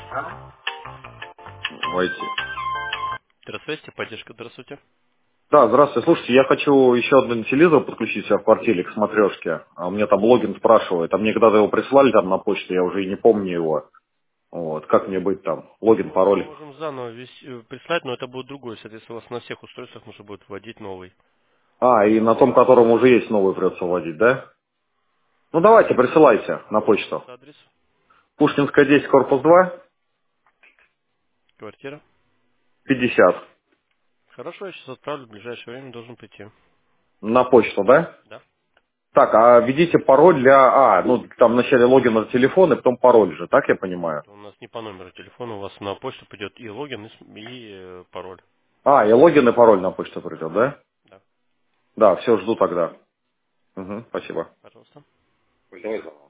Войти. Здравствуйте, поддержка, здравствуйте. Да, здравствуйте. Слушайте, я хочу еще один телевизор подключить себя в квартире к смотрешке. А у меня там логин спрашивает. А мне когда-то его прислали там на почту, я уже и не помню его. Вот. Как мне быть там? Логин, Ну, мы пароль. можем заново прислать, но это будет другой. Соответственно, у вас на всех устройствах нужно будет вводить новый. А, и на том, котором уже есть новый придется вводить, да? Ну давайте, присылайте на Какой у вас почту. адрес? Пушкинская 10, корпус 2, Квартира? 50. Хорошо, я сейчас отправлю, в ближайшее время должен прийти. На почту, да? Да? Так, а введите пароль для... А, ну там вначале логин на телефон, и потом пароль же, так я понимаю? Нет, у нас не по номеру телефона, у вас на почту придет и логин, пароль. А, и логин, и пароль на почту придет, да? Да, Да, все, жду тогда. Угу, спасибо. пожалуйста. Давай,